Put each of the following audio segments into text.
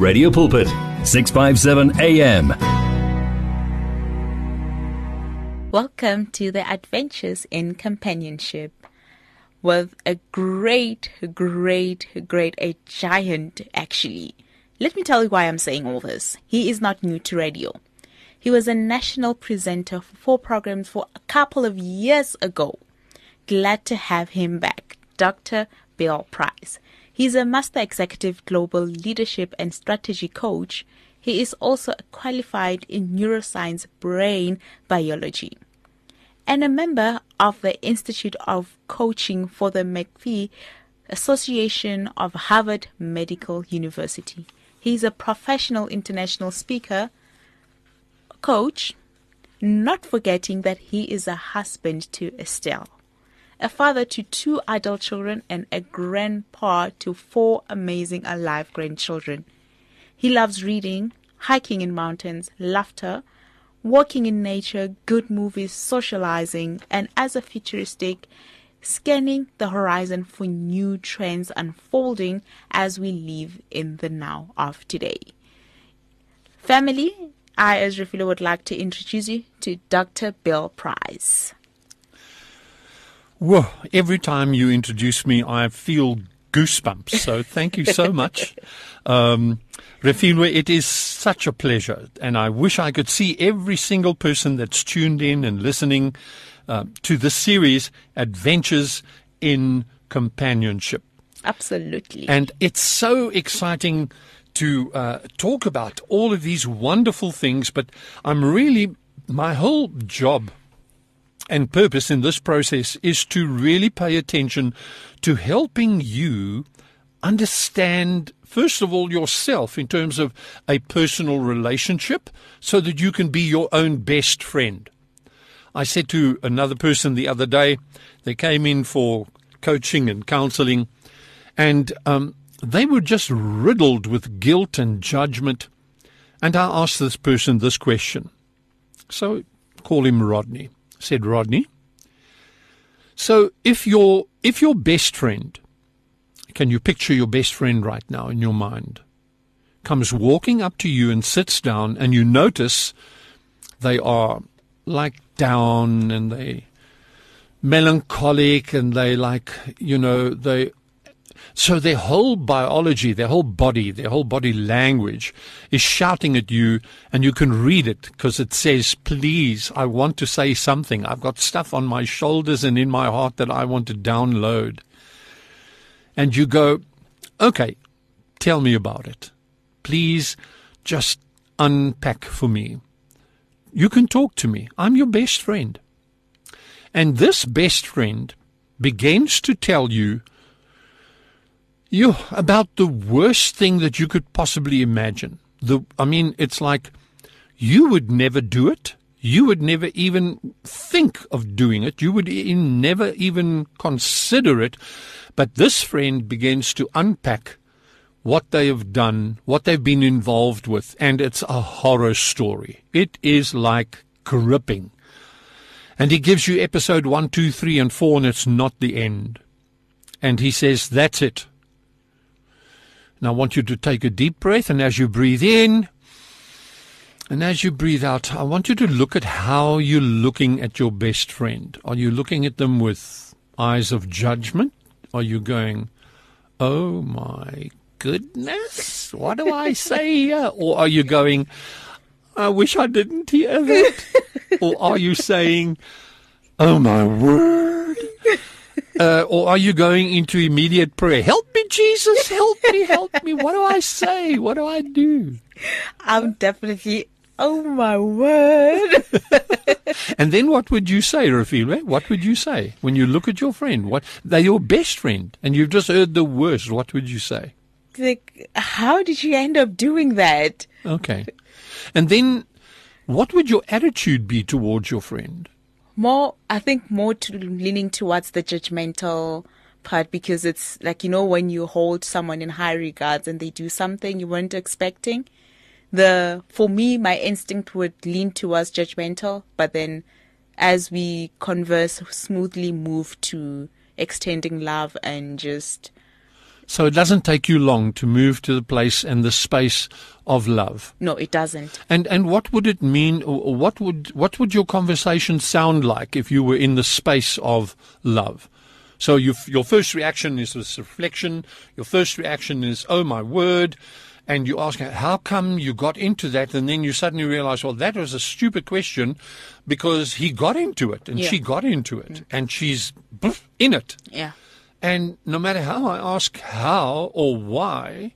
Radio Pulpit, 657 AM. Welcome to the Adventures in Companionship with a great, a giant actually. Let me tell you why I'm saying all this. He is not new to radio. He was a national presenter for 4 programs for a couple of years ago. Glad to have him back, Dr. Bill Price. He's a Master Executive Global Leadership and Strategy Coach. He is also a qualified in neuroscience brain biology and a member of the Institute of Coaching for the McPhee Association of Harvard Medical University. He's a professional international speaker, coach, not forgetting that he is a husband to Estelle, a father to 2 adult children, and a grandpa to 4 amazing alive grandchildren. He loves reading, hiking in mountains, laughter, walking in nature, good movies, socializing, and as a futuristic, scanning the horizon for new trends unfolding as we live in the now of today. Family, I, as Refilo, would like to introduce you to Dr. Bill Price. Whoa, every time you introduce me, I feel goosebumps. So thank you so much. Refilwe, it is such a pleasure. And I wish I could see every single person that's tuned in and listening to this series, Adventures in Companionship. Absolutely. And it's so exciting to talk about all of these wonderful things. But my whole job and purpose in this process is to really pay attention to helping you understand, first of all, yourself in terms of a personal relationship so that you can be your own best friend. I said to another person the other day, they came in for coaching and counseling, and they were just riddled with guilt and judgment. And I asked this person this question. So call him Rodney. Said, Rodney, so if your best friend, can you picture your best friend right now in your mind, comes walking up to you and sits down, and you notice they are like down and they melancholic and they so their whole biology, their whole body language is shouting at you, and you can read it because it says, please, I want to say something. I've got stuff on my shoulders and in my heart that I want to download. And you go, okay, tell me about it. Please just unpack for me. You can talk to me. I'm your best friend. And this best friend begins to tell you about the worst thing that you could possibly imagine. It's like you would never do it. You would never even think of doing it. You would never even consider it. But this friend begins to unpack what they have done, what they've been involved with, and it's a horror story. It is like gripping. And he gives you episode 1, 2, 3, and 4, and it's not the end. And he says, that's it. Now I want you to take a deep breath, and as you breathe in and as you breathe out, I want you to look at how you're looking at your best friend. Are you looking at them with eyes of judgment? Are you going, oh my goodness, what do I say here? Or are you going, I wish I didn't hear that? Or are you saying, oh my word? Or are you going into immediate prayer? Help me, Jesus, help me, help me. What do I say? What do I do? I'm definitely, oh my word. And then what would you say, Refilwe? What would you say when you look at your friend? They're your best friend, and you've just heard the worst. What would you say? Like, how did you end up doing that? Okay. And then what would your attitude be towards your friend? I think more leaning towards the judgmental part, because it's like, when you hold someone in high regards and they do something you weren't expecting. For me, my instinct would lean towards judgmental, but then as we converse, smoothly move to extending love and just So it doesn't take you long to move to the place and the space of love. No, it doesn't. And what would it mean, or what would your conversation sound like if you were in the space of love? So your first reaction is this reflection. Your first reaction is, oh my word. And you ask, how come you got into that? And then you suddenly realize, well, that was a stupid question because he got into it and she got into it and she's in it. Yeah. And no matter how I ask how or why,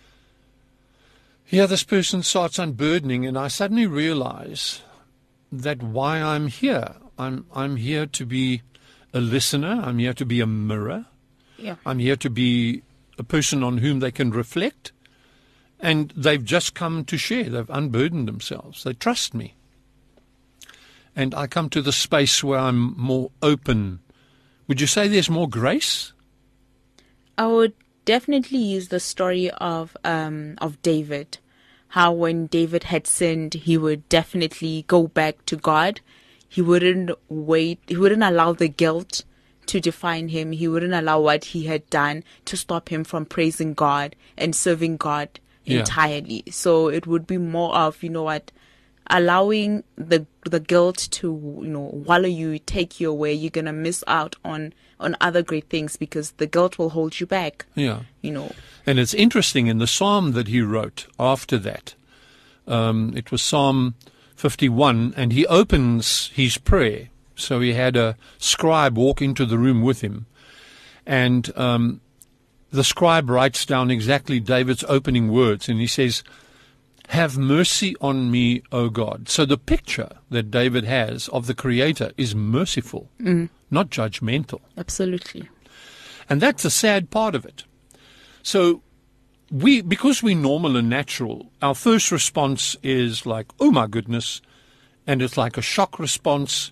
here this person starts unburdening, and I suddenly realize that why I'm here. I'm here to be a listener. I'm here to be a mirror. Yeah. I'm here to be a person on whom they can reflect. And they've just come to share. They've unburdened themselves. They trust me. And I come to the space where I'm more open. Would you say there's more grace? I would definitely use the story of David. How when David had sinned, he would definitely go back to God. He wouldn't wait. He wouldn't allow the guilt to define him. He wouldn't allow what he had done to stop him from praising God and serving God entirely. So it would be more of, allowing the guilt to, wallow you, take you away. You're going to miss out on other great things because the guilt will hold you back. Yeah. And it's interesting, in the psalm that he wrote after that, it was Psalm 51, and he opens his prayer. So he had a scribe walk into the room with him. And the scribe writes down exactly David's opening words, and he says, "Have mercy on me, O God." So the picture that David has of the Creator is merciful, not judgmental. Absolutely. And that's a sad part of it. So because we're normal and natural, our first response is like, oh my goodness, and it's like a shock response.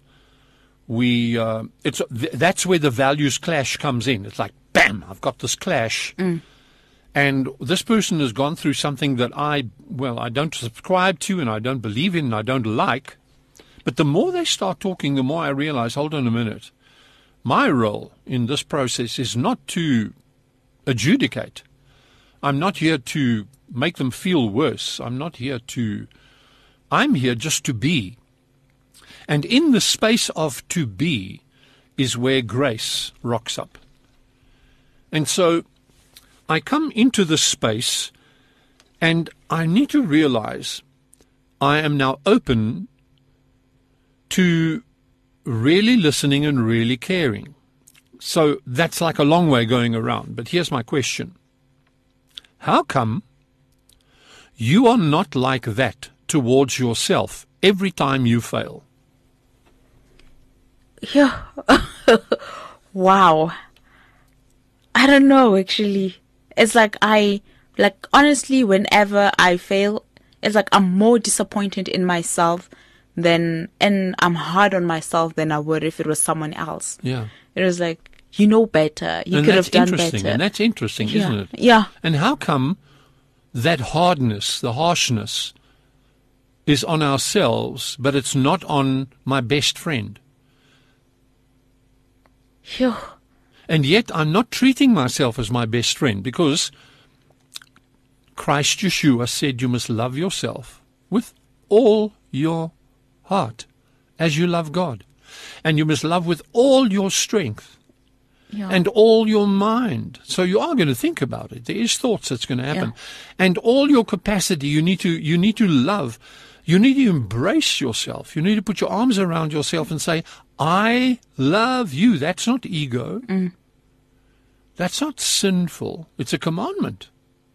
That's where the values clash comes in. It's like, bam, I've got this clash. And this person has gone through something that I don't subscribe to and I don't believe in and I don't like. But the more they start talking, the more I realize, hold on a minute. My role in this process is not to adjudicate. I'm not here to make them feel worse. I'm here just to be. And in the space of to be is where grace rocks up. And so I come into this space and I need to realize I am now open to really listening and really caring. So that's like a long way going around. But here's my question. How come you are not like that towards yourself every time you fail? Yeah. Wow. I don't know, actually. It's like honestly, whenever I fail, it's like I'm more disappointed in myself and I'm hard on myself than I would if it was someone else. Yeah. It was like, you know better. You could have done better. And that's interesting, isn't it? Yeah. And how come that hardness, the harshness, is on ourselves, but it's not on my best friend? Phew. And yet I'm not treating myself as my best friend because Christ Yeshua said you must love yourself with all your heart as you love God. And you must love with all your strength. Yeah. And all your mind. So you are going to think about it. There is thoughts that's going to happen. And all your capacity, you need to love. You need to embrace yourself. You need to put your arms around yourself and say, I love you. That's not ego. That's not sinful. It's a commandment.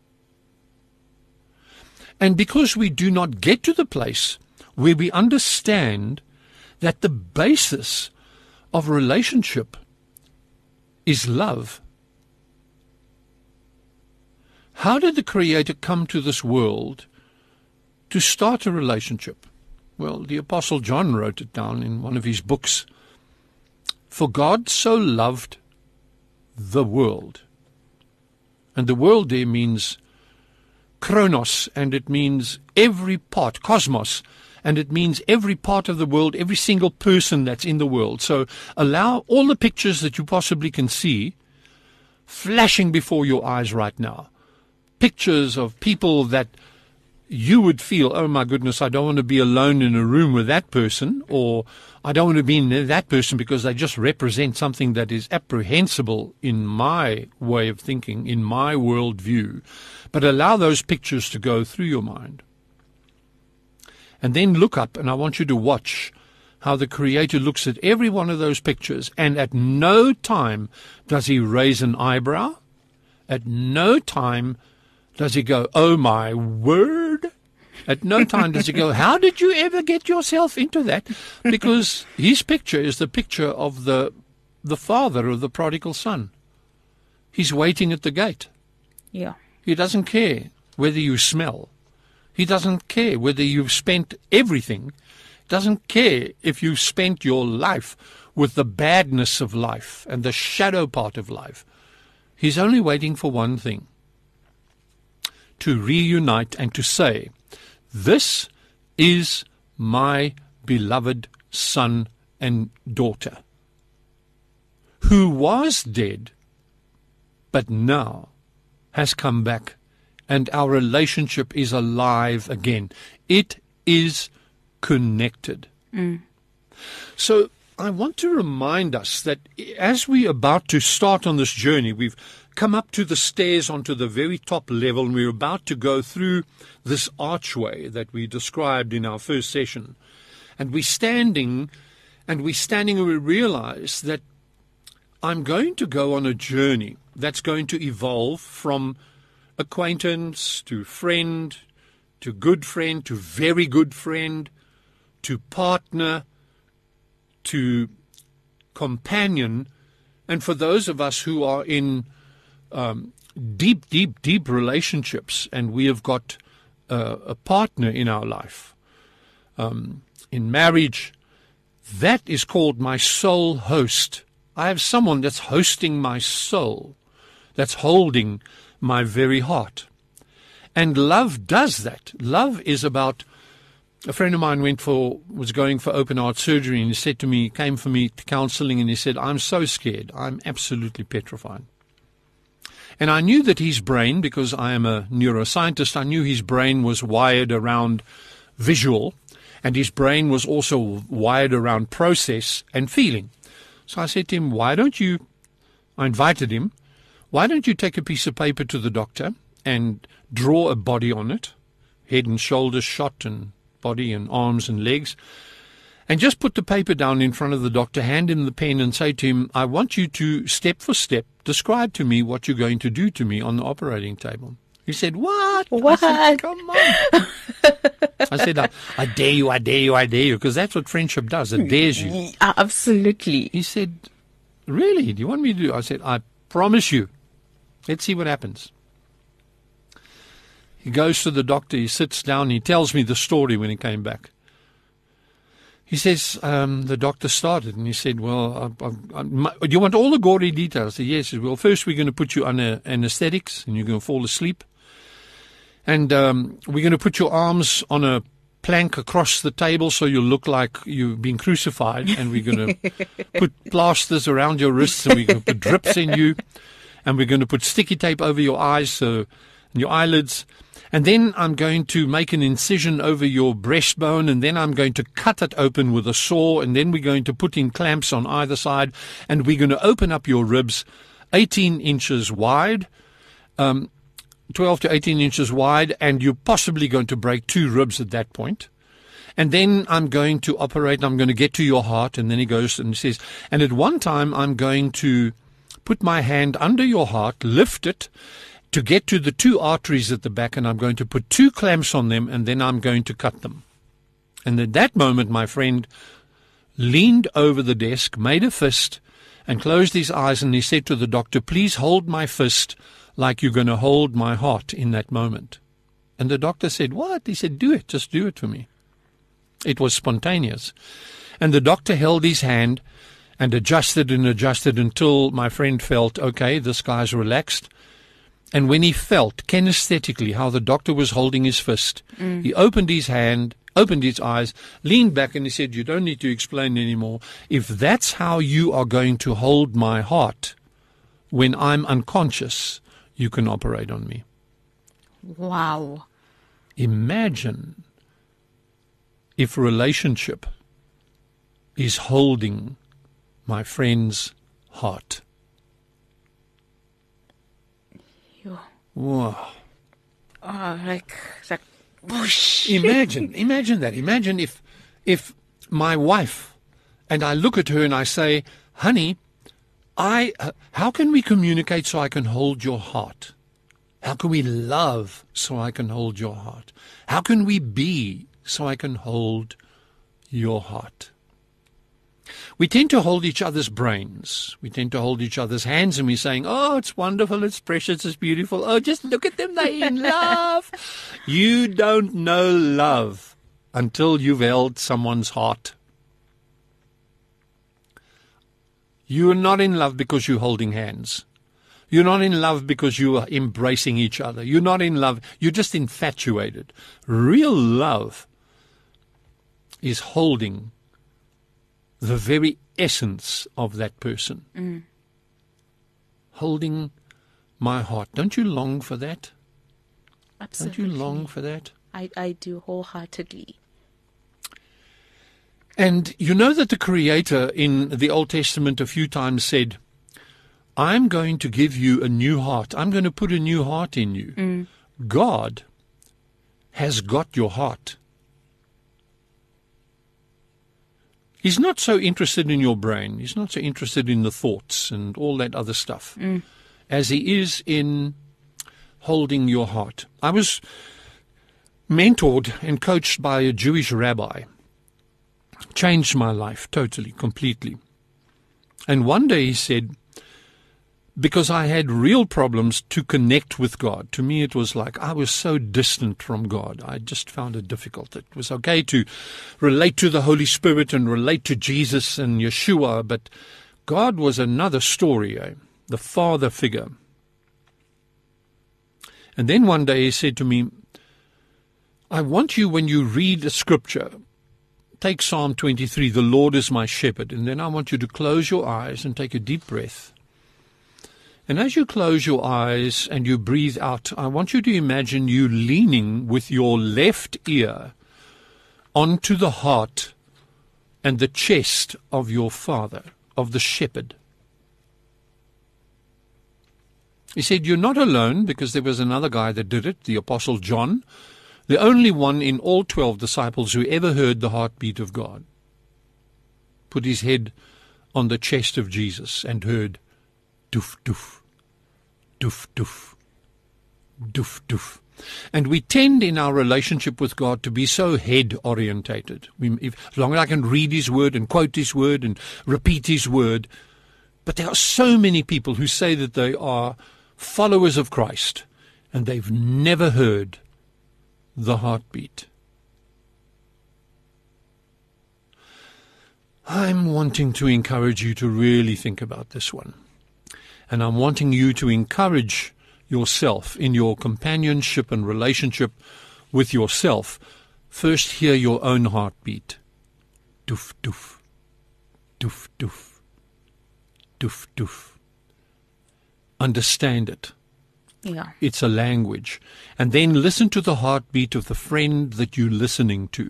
And because we do not get to the place where we understand that the basis of relationship is love. How did the Creator come to this world to start a relationship? Well, the Apostle John wrote it down in one of his books. For God so loved the world. And the world there means chronos, and it means every part, cosmos, and it means every part of the world, every single person that's in the world. So allow all the pictures that you possibly can see flashing before your eyes right now. Pictures of people that you would feel, oh my goodness, I don't want to be alone in a room with that person, or I don't want to be near that person because they just represent something that is apprehensible in my way of thinking, in my worldview. But allow those pictures to go through your mind. And then look up, and I want you to watch how the Creator looks at every one of those pictures, and at no time does he raise an eyebrow. At no time does he go, oh my word? At no time does he go, how did you ever get yourself into that? Because his picture is the picture of the father of the prodigal son. He's waiting at the gate. Yeah. He doesn't care whether you smell. He doesn't care whether you've spent everything. He doesn't care if you've spent your life with the badness of life and the shadow part of life. He's only waiting for one thing: to reunite and to say, this is my beloved son and daughter, who was dead, but now has come back, and our relationship is alive again. It is connected. So I want to remind us that as we're about to start on this journey, we've come up to the stairs onto the very top level, and we're about to go through this archway that we described in our first session. And we're standing and we realize that I'm going to go on a journey that's going to evolve from acquaintance to friend to good friend to very good friend to partner to companion. And for those of us who are in deep relationships, and we have got a partner in our life, in marriage, that is called my soul host. I have someone that's hosting my soul, that's holding my very heart. And love does that. Love is about, a friend of mine was going for open heart surgery, and he said to me, came for me to counseling, and he said, I'm so scared. I'm absolutely petrified. And I knew that his brain, because I am a neuroscientist, I knew his brain was wired around visual, and his brain was also wired around process and feeling. So I said to him, I invited him, why don't you take a piece of paper to the doctor and draw a body on it, head and shoulders shot and body and arms and legs, and just put the paper down in front of the doctor, hand him the pen and say to him, I want you to, step for step, describe to me what you're going to do to me on the operating table. He said, what? What? I said, come on. I said, I dare you, I dare you, I dare you, because that's what friendship does. It dares you. Absolutely. He said, really? Do you want me to do? I said, I promise you. Let's see what happens. He goes to the doctor, he sits down, he tells me the story when he came back. He says, the doctor started, and he said, well, do you want all the gory details? I said, yes. He said, well, first we're going to put you under anesthetics, and you're going to fall asleep. And we're going to put your arms on a plank across the table so you'll look like you've been crucified. And we're going to put plasters around your wrists, and we're going to put drips in you. And we're going to put sticky tape over your eyes and your eyelids. And then I'm going to make an incision over your breastbone, and then I'm going to cut it open with a saw, and then we're going to put in clamps on either side, and we're going to open up your ribs 18 inches wide, 12 to 18 inches wide, and you're possibly going to break 2 ribs at that point. And then I'm going to operate, I'm going to get to your heart, and then he goes and says, and at one time I'm going to put my hand under your heart, lift it, to get to the 2 arteries at the back, and I'm going to put 2 clamps on them, and then I'm going to cut them. And at that moment, my friend leaned over the desk, made a fist, and closed his eyes, and he said to the doctor, please hold my fist like you're going to hold my heart in that moment. And the doctor said, what? He said, do it, just do it for me. It was spontaneous. And the doctor held his hand and adjusted until my friend felt, okay, this guy's relaxed. And when he felt kinesthetically how the doctor was holding his fist, he opened his hand, opened his eyes, leaned back, and he said, you don't need to explain anymore. If that's how you are going to hold my heart, when I'm unconscious, you can operate on me. Wow. Imagine if relationship is holding my friend's heart. Whoa. Oh, like whoosh. Imagine that. Imagine if my wife, and I look at her and I say, honey, how can we communicate so I can hold your heart? How can we love so I can hold your heart? How can we be so I can hold your heart? We tend to hold each other's brains. We tend to hold each other's hands, and we're saying, oh, it's wonderful, it's precious, it's beautiful. Oh, just look at them, they're in love. You don't know love until you've held someone's heart. You are not in love because you're holding hands. You're not in love because you are embracing each other. You're not in love. You're just infatuated. Real love is holding the very essence of that person. Holding my heart. Don't you long for that? Absolutely. Don't you long for that? I do wholeheartedly. And you know that the Creator in the Old Testament a few times said, I'm going to give you a new heart. I'm going to put a new heart in you. God has got your heart. He's not so interested in your brain. He's not so interested in the thoughts and all that other stuff as he is in holding your heart. I was mentored and coached by a Jewish rabbi. Changed my life totally, completely. And one day he said, because I had real problems to connect with God. To me, it was like I was so distant from God. I just found it difficult. It was okay to relate to the Holy Spirit and relate to Jesus and Yeshua, but God was another story, the father figure. And then one day he said to me, I want you, when you read a scripture, take Psalm 23, the Lord is my shepherd, and then I want you to close your eyes and take a deep breath. And as you close your eyes and you breathe out, I want you to imagine you leaning with your left ear onto the heart and the chest of your father, of the shepherd. He said, you're not alone, because there was another guy that did it, the Apostle John, the only one in all 12 disciples who ever heard the heartbeat of God. Put his head on the chest of Jesus and heard, doof, doof, doof, doof, doof, doof. And we tend in our relationship with God to be so head-orientated. As long as I can read his word and quote his word and repeat his word. But there are so many people who say that they are followers of Christ, and they've never heard the heartbeat. I'm wanting to encourage you to really think about this one. And I'm wanting you to encourage yourself in your companionship and relationship with yourself. First, hear your own heartbeat. Doof, doof, doof, doof, doof, doof. Understand it. Yeah. It's a language. And then listen to the heartbeat of the friend that you're listening to.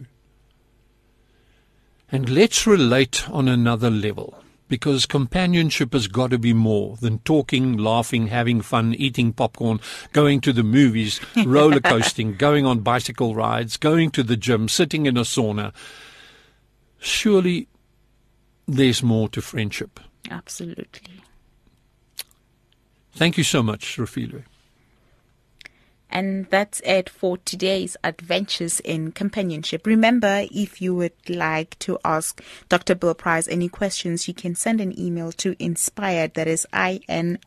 And let's relate on another level, because companionship has got to be more than talking, laughing, having fun, eating popcorn, going to the movies, roller coasting, going on bicycle rides, going to the gym, sitting in a sauna. Surely there's more to friendship. Absolutely. Thank you so much, Refilwe. And that's it for today's Adventures in Companionship. Remember, if you would like to ask Dr. Bill Price any questions, you can send an email to inspired, that is INSPIRED,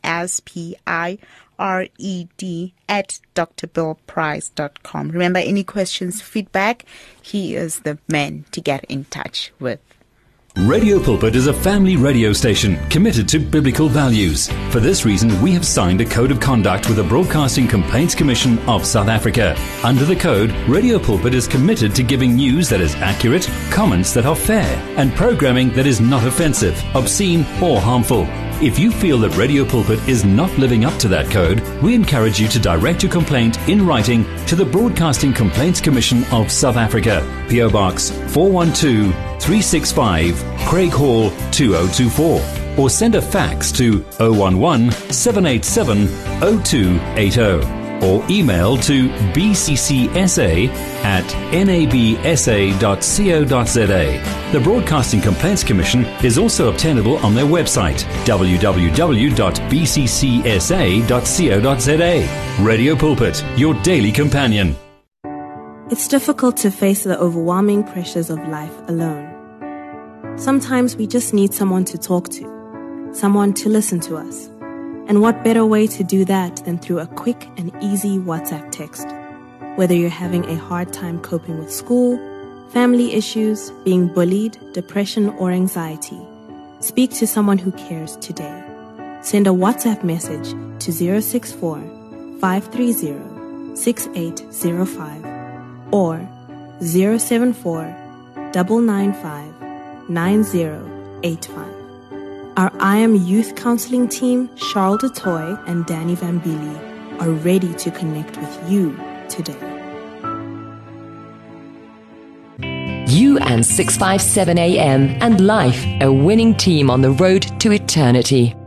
at drbillprice.com. Remember, any questions, feedback, he is the man to get in touch with. Radio Pulpit is a family radio station committed to biblical values. For this reason, we have signed a code of conduct with the Broadcasting Complaints Commission of South Africa. Under the code, Radio Pulpit is committed to giving news that is accurate, comments that are fair, and programming that is not offensive, obscene, or harmful. If you feel that Radio Pulpit is not living up to that code, we encourage you to direct your complaint in writing to the Broadcasting Complaints Commission of South Africa, PO Box 412 365, Craig Hall 2024, or send a fax to 011 787 0280, or email to bccsa@nabsa.co.za. The Broadcasting Complaints Commission is also obtainable on their website, www.bccsa.co.za. Radio Pulpit, your daily companion. It's difficult to face the overwhelming pressures of life alone. Sometimes we just need someone to talk to, someone to listen to us. And what better way to do that than through a quick and easy WhatsApp text? Whether you're having a hard time coping with school, family issues, being bullied, depression, or anxiety, speak to someone who cares today. Send a WhatsApp message to 064 530 6805 or 074 995 9085. Our I Am Youth Counseling team, Charles DeToy and Danny Vambili, are ready to connect with you today. You and 657 AM and life, a winning team on the road to eternity.